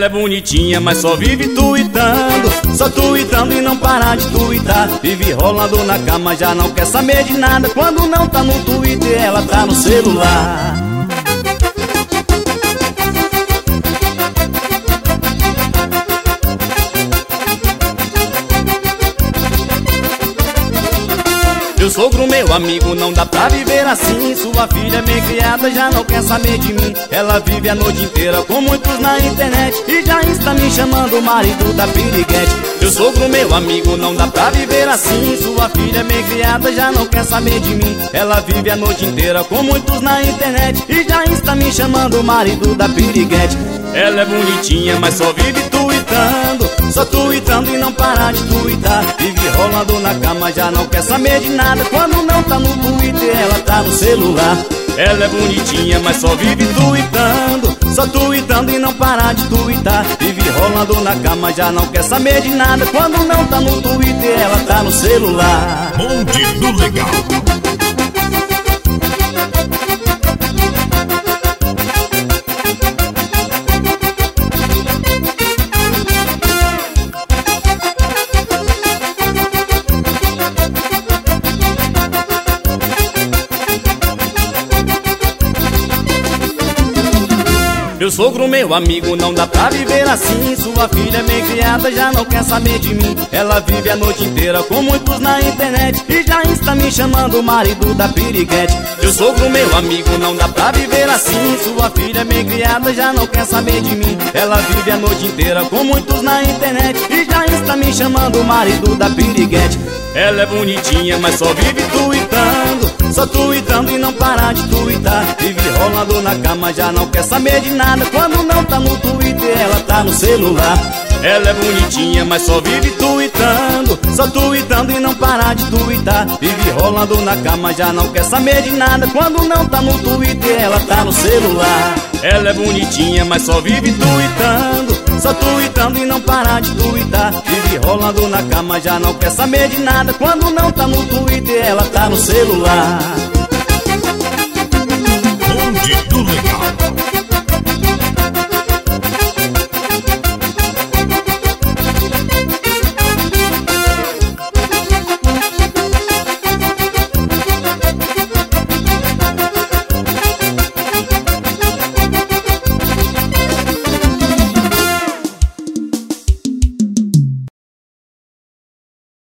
Ela é bonitinha, mas só vive tuitando, só tuitando e não para de tuitar. Vive rolando na cama, já não quer saber de nada. Quando não tá no Twitter, ela tá no celular. Meu sogro, meu amigo, não dá pra viver assim. Sua filha bem criada já não quer saber de mim. Ela vive a noite inteira com muitos na internet e já está me chamando marido da piriguete. Meu sogro, meu amigo, não dá pra viver assim. Sua filha bem criada já não quer saber de mim. Ela vive a noite inteira com muitos na internet e já está me chamando marido da piriguete. Ela é bonitinha, mas só vive tuitando, só tuitando e não para de tuitar. Vive rolando na cama, já não quer saber de nada. Quando não tá no Twitter, ela tá no celular. Ela é bonitinha, mas só vive tuitando, só tuitando e não para de tuitar. Vive rolando na cama, já não quer saber de nada. Quando não tá no Twitter, ela tá no celular. Bonde do Legal. Meu sogro, meu amigo, não dá pra viver assim. Sua filha bem criada já não quer saber de mim. Ela vive a noite inteira com muitos na internet e já está me chamando marido da piriguete. Meu sogro, meu amigo, não dá pra viver assim. Sua filha bem criada já não quer saber de mim. Ela vive a noite inteira com muitos na internet e já está me chamando marido da piriguete. Ela é bonitinha, mas só vive tuitando, só tuitando e não para de tuitar. Vive rolando na cama, já não quer saber de nada. Quando não tá no Twitter, ela tá no celular. Ela é bonitinha, mas só vive tuitando, só tuitando e não para de tuitar. Vive rolando na cama, já não quer saber de nada. Quando não tá no Twitter, ela tá no celular. Ela é bonitinha, mas só vive tuitando, só tuitando e não para de tuitar. Vive rolando na cama, já não quer saber de nada. Quando não tá no Twitter, ela tá no celular.